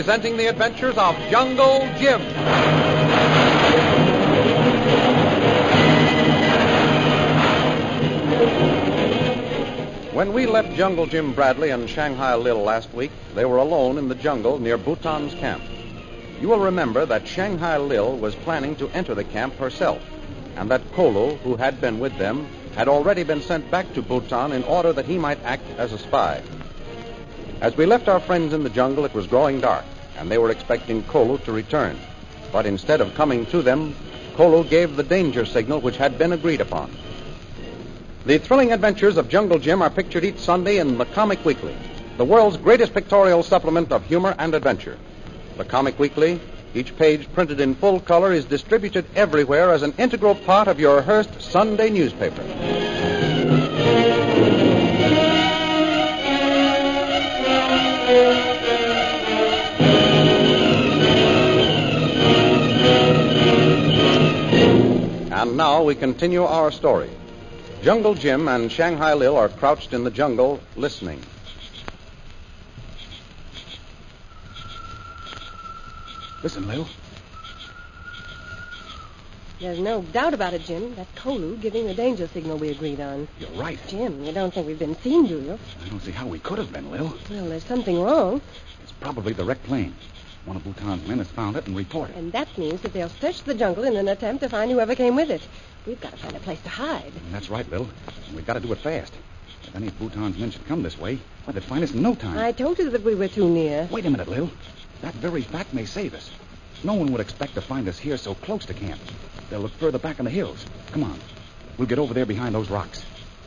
presenting the adventures of Jungle Jim. When we left Jungle Jim Bradley and Shanghai Lil last week, they were alone in the jungle near Bhutan's camp. You will remember that Shanghai Lil was planning to enter the camp herself, and that Kolu, who had been with them, had already been sent back to Bhutan in order that he might act as a spy. As we left our friends in the jungle, it was growing dark, and they were expecting Kolu to return. But instead of coming to them, Kolu gave the danger signal which had been agreed upon. The thrilling adventures of Jungle Jim are pictured each Sunday in The Comic Weekly, the world's greatest pictorial supplement of humor and adventure. The Comic Weekly, each page printed in full color, is distributed everywhere as an integral part of your Hearst Sunday newspaper. And now we continue our story. Jungle Jim and Shanghai Lil are crouched in the jungle, listening. Listen, Lil. There's no doubt about it, Jim. That's Kolu giving the danger signal we agreed on. You're right. Jim, you don't think we've been seen, do you? I don't see how we could have been, Lil. Well, there's something wrong. It's probably the wrecked plane. One of Bhutan's men has found it and reported. And that means that they'll search the jungle in an attempt to find whoever came with it. We've got to find a place to hide. That's right, Lil. And we've got to do it fast. If any of Bhutan's men should come this way, well, they'd find us in no time. I told you that we were too near. Wait a minute, Lil. That very fact may save us. No one would expect to find us here so close to camp. They'll look further back in the hills. Come on. We'll get over there behind those rocks.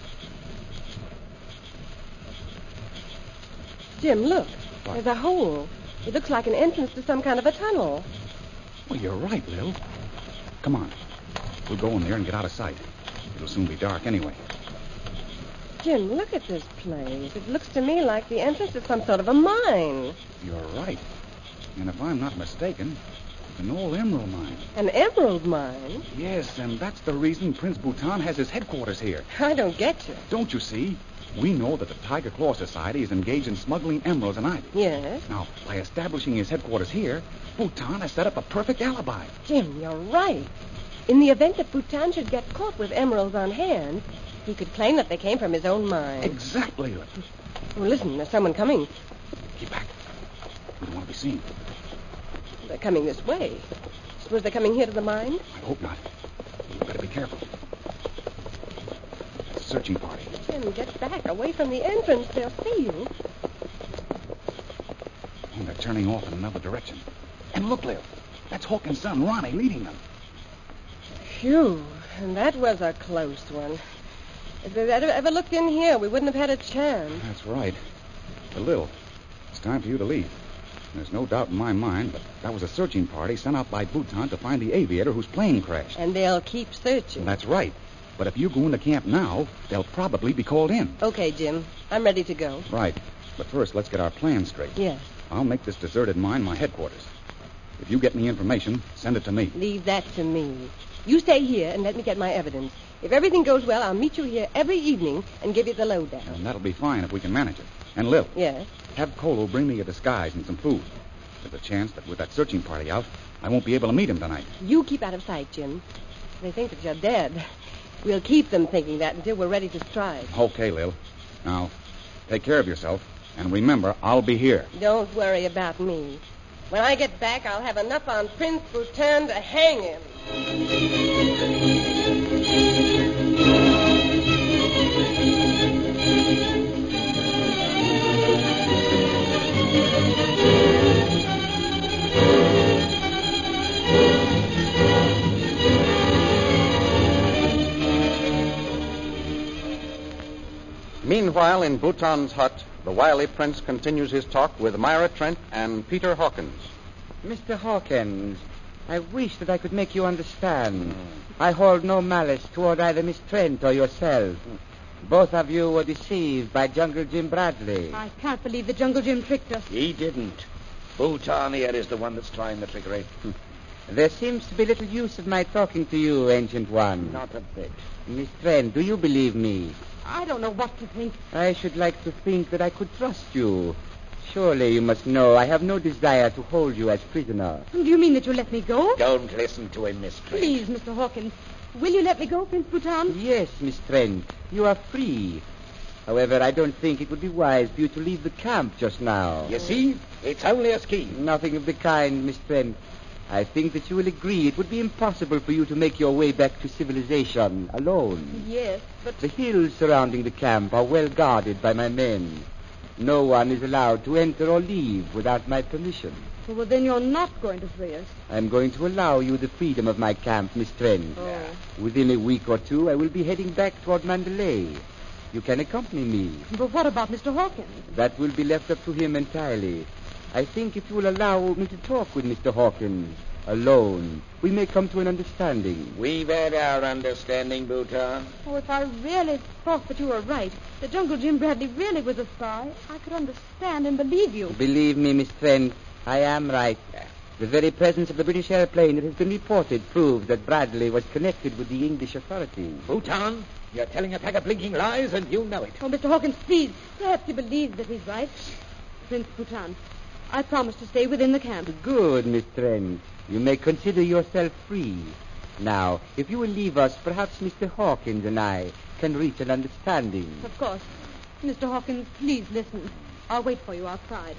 Jim, look. What? There's a hole. It looks like an entrance to some kind of a tunnel. Well, you're right, Lil. Come on. We'll go in there and get out of sight. It'll soon be dark anyway. Jim, look at this place. It looks to me like the entrance to some sort of a mine. You're right. And if I'm not mistaken, it's an old emerald mine. An emerald mine? Yes, and that's the reason Prince Bhutan has his headquarters here. I don't get you. Don't you see? We know that the Tiger Claw Society is engaged in smuggling emeralds and ivy. Yes? Now, by establishing his headquarters here, Bhutan has set up a perfect alibi. Jim, you're right. In the event that Bhutan should get caught with emeralds on hand, he could claim that they came from his own mine. Exactly. Well, listen, there's someone coming. Keep back. We don't want to be seen. They're coming this way. Suppose they're coming here to the mine? I hope not. We've got to be careful. It's a searching party. Jim, get back, away from the entrance. They'll see you. And they're turning off in another direction. And look, Lil. That's Hawkins' son, Ronnie, leading them. Phew, and that was a close one. If they'd ever looked in here, we wouldn't have had a chance. That's right. But, Lil, it's time for you to leave. There's no doubt in my mind that was a searching party sent out by Bhutan to find the aviator whose plane crashed. And they'll keep searching. That's right. But if you go into camp now, they'll probably be called in. Okay, Jim. I'm ready to go. Right. But first, let's get our plan straight. Yes. I'll make this deserted mine my headquarters. If you get any information, send it to me. Leave that to me. You stay here and let me get my evidence. If everything goes well, I'll meet you here every evening and give you the lowdown. And that'll be fine if we can manage it. And, Lil. Yes? Have Kolu bring me a disguise and some food. There's a chance that with that searching party out, I won't be able to meet him tonight. You keep out of sight, Jim. They think that you're dead. We'll keep them thinking that until we're ready to strike. Okay, Lil. Now, take care of yourself. And remember, I'll be here. Don't worry about me. When I get back, I'll have enough on Prince Bhutan to hang him. Meanwhile, in Bhutan's hut, the wily prince continues his talk with Myra Trent and Peter Hawkins. Mr. Hawkins, I wish that I could make you understand. I hold no malice toward either Miss Trent or yourself. Both of you were deceived by Jungle Jim Bradley. I can't believe the Jungle Jim tricked us. He didn't. Bhutan here is the one that's trying the trickery. There seems to be little use of my talking to you, Ancient One. Not a bit. Miss Trent, do you believe me? I don't know what to think. I should like to think that I could trust you. Surely you must know I have no desire to hold you as prisoner. Do you mean that you'll let me go? Don't listen to him, Miss Trent. Please, Mr. Hawkins. Will you let me go, Prince Bhutan? Yes, Miss Trent. You are free. However, I don't think it would be wise for you to leave the camp just now. You see, it's only a scheme. Nothing of the kind, Miss Trent. I think that you will agree it would be impossible for you to make your way back to civilization alone. Yes, but... The hills surrounding the camp are well guarded by my men. No one is allowed to enter or leave without my permission. Well, then you're not going to free us. I'm going to allow you the freedom of my camp, Miss Trent. Oh. Within a week or two, I will be heading back toward Mandalay. You can accompany me. But what about Mr. Hawkins? That will be left up to him entirely. I think if you will allow me to talk with Mr. Hawkins alone, we may come to an understanding. We've had our understanding, Bhutan. Oh, if I really thought that you were right, that Jungle Jim Bradley really was a spy, I could understand and believe you. Believe me, Miss Trent, I am right. The very presence of the British airplane that has been reported proves that Bradley was connected with the English authorities. Bhutan, you're telling a pack of blinking lies, and you know it. Oh, Mr. Hawkins, please. Perhaps you believe that he's right. Prince Bhutan, I promise to stay within the camp. Good, Miss Trent. You may consider yourself free. Now, if you will leave us, perhaps Mr. Hawkins and I can reach an understanding. Of course. Mr. Hawkins, please listen. I'll wait for you outside.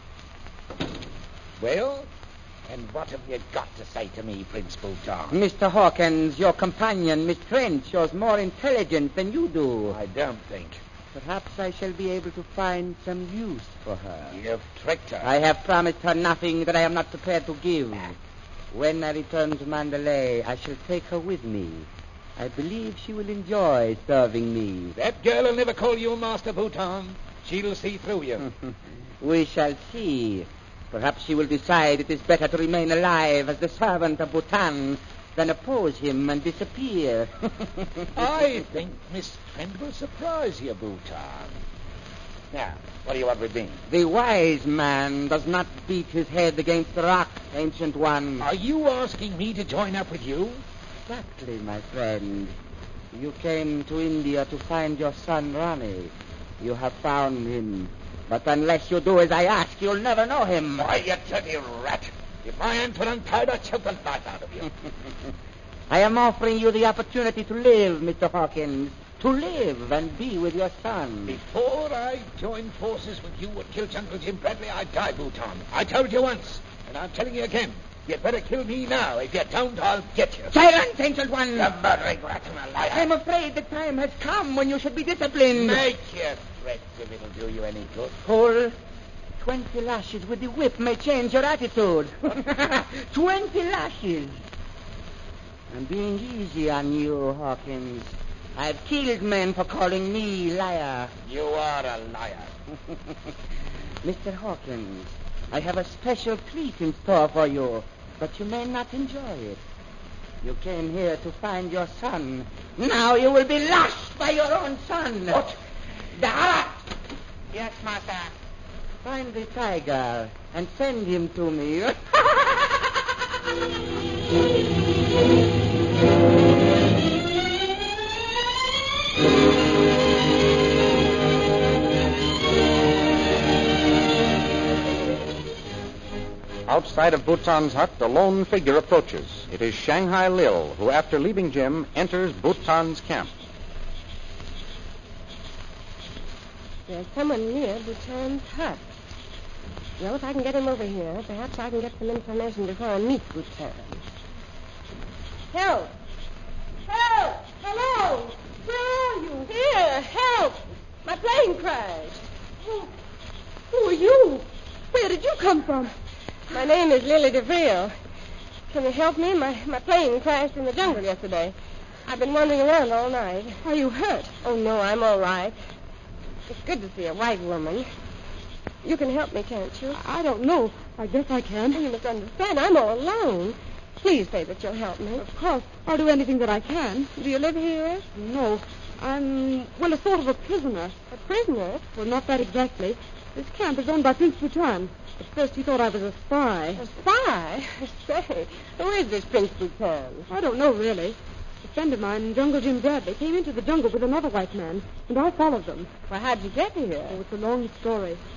Well, and what have you got to say to me, Prince Bhutan? Mr. Hawkins, your companion, Miss Trent, shows more intelligence than you do. I don't think. Perhaps I shall be able to find some use for her. You've tricked her. I have promised her nothing that I am not prepared to give. When I return to Mandalay, I shall take her with me. I believe she will enjoy serving me. That girl will never call you Master Bhutan. She'll see through you. We shall see. Perhaps she will decide it is better to remain alive as the servant of Bhutan than oppose him and disappear. I think Miss Trent will surprise you, Bhutan. Now, what do you want with me? The wise man does not beat his head against the rock, ancient one. Are you asking me to join up with you? Exactly, my friend. You came to India to find your son, Rani. You have found him. But unless you do as I ask, you'll never know him. Why, you dirty rat. If my hands were untied, I'd choke the life out of you. I am offering you the opportunity to live, Mr. Hawkins. To live and be with your son. Before I joined forces with you and killed Jungle Jim Bradley, I'd die, Bhutan. I told you once, and I'm telling you again. You'd better kill me now. If you don't, I'll get you. Silence, ancient one! You murdering rat and a liar. I'm afraid the time has come when you should be disciplined. Make your threats if it'll do you any good. Cole, 20 lashes with the whip may change your attitude. 20 lashes. I'm being easy on you, Hawkins. I've killed men for calling me liar. You are a liar. Mr. Hawkins, I have a special treat in store for you, but you may not enjoy it. You came here to find your son. Now you will be lashed by your own son. What? Dara! Yes, master. Find the tiger and send him to me. Outside of Bhutan's hut, a lone figure approaches. It is Shanghai Lil, who, after leaving Jim, enters Bhutan's camp. There's someone near Bhutan's hut. Well, if I can get him over here, perhaps I can get some information before I meet Bhutan. Help! Help! Hello! Where are you? Here, help! My plane crashed. Who are you? Where did you come from? My name is Lily DeVille. Can you help me? My plane crashed in the jungle yesterday. I've been wandering around all night. Are you hurt? Oh, no, I'm all right. It's good to see a white woman. You can help me, can't you? I don't know. I guess I can. You must understand, I'm all alone. Please say that you'll help me. Of course. I'll do anything that I can. Do you live here? No. I'm, a sort of a prisoner. A prisoner? Well, not that exactly. This camp is owned by Prince Bhutan. At first he thought I was a spy. A spy? Say, who is this Prince Bhutan? I don't know, really. A friend of mine, Jungle Jim Bradley, came into the jungle with another white man, and I followed them. Well, how'd you get here? Oh, it's a long story.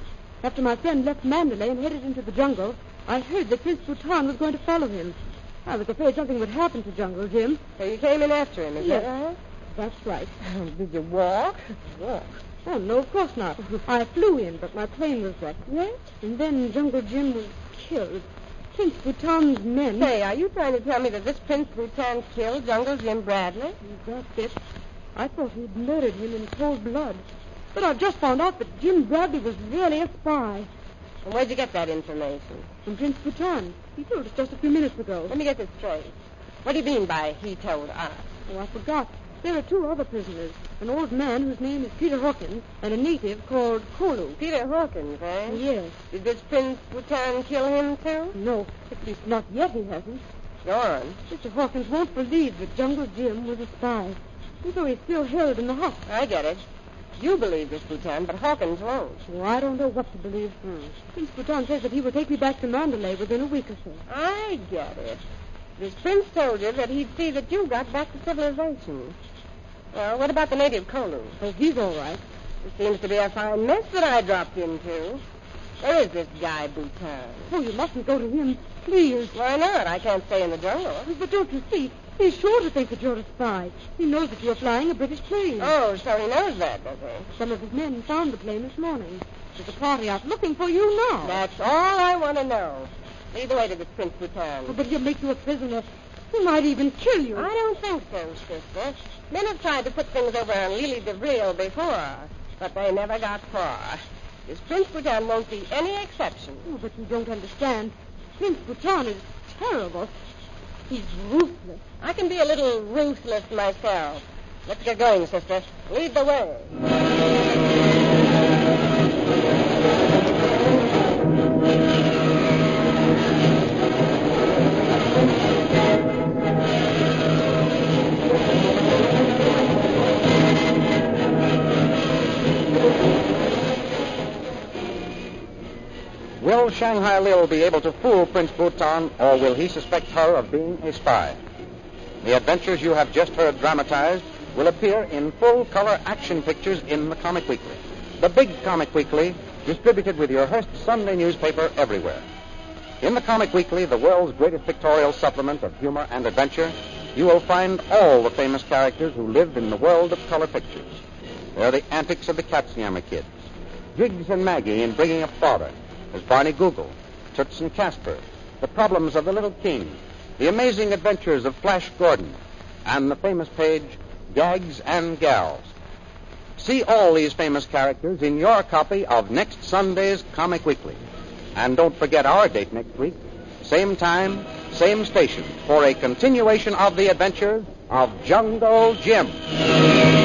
After my friend left Mandalay and headed into the jungle, I heard that Prince Bhutan was going to follow him. I was afraid something would happen to Jungle Jim. So you came in after him, is Yes. that right? That's right. Did you walk? Walk. Oh, no, of course not. I flew in, but my plane was wrecked. Yes? And then Jungle Jim was killed. Prince Bhutan's men... Say, are you trying to tell me that this Prince Bhutan killed Jungle Jim Bradley? That's it. I thought he'd murdered him in cold blood. But I've just found out that Jim Bradley was really a spy. And where'd you get that information? From Prince Bhutan. He told us just a few minutes ago. Let me get this straight. What do you mean by he told us? Oh, I forgot. There are 2 other prisoners. An old man whose name is Peter Hawkins and a native called Kolu. Peter Hawkins, eh? Yes. Did this Prince Bhutan kill him, too? No, at least not yet he hasn't. Go on. Mr. Hawkins won't believe that Jungle Jim was a spy. So he's still held in the hut. I get it. You believe this, Bhutan, but Hawkins won't. Oh, I don't know what to believe. Prince Bhutan says that he will take me back to Mandalay within a week or so. I get it. This prince told you that he'd see that you got back to civilization. Well, what about the native Kolu? Oh, he's all right. It seems to be a fine mess that I dropped into. Where is this guy, Bhutan? Oh, you mustn't go to him. Please. Why not? I can't stay in the jungle. But don't you see? He's sure to think that you're a spy. He knows that you're flying a British plane. Oh, so he knows that, does he? Some of his men found the plane this morning. There's a party out looking for you now. That's all I want to know. Lead the way to this Prince Bhutan. Oh, but he'll make you a prisoner. He might even kill you. I don't think so, sister. Men have tried to put things over on Lily DeVril before, but they never got far. This Prince Bhutan won't be any exception. Oh, but you don't understand. Prince Bhutan is terrible. He's ruthless. I can be a little ruthless myself. Let's get going, sister. Lead the way. Will Shanghai Lil be able to fool Prince Bhutan, or will he suspect her of being a spy? The adventures you have just heard dramatized will appear in full-color action pictures in the Comic Weekly. The big Comic Weekly, distributed with your Hearst Sunday newspaper everywhere. In the Comic Weekly, the world's greatest pictorial supplement of humor and adventure, you will find all the famous characters who lived in the world of color pictures. There are the antics of the Katzenjammer Kids, Jiggs and Maggie in Bringing Up Father, as Barney Google, Toots and Casper, the problems of the Little King, the amazing adventures of Flash Gordon, and the famous page, Gags and Gals. See all these famous characters in your copy of next Sunday's Comic Weekly. And don't forget our date next week, same time, same station, for a continuation of the adventures of Jungle Jim.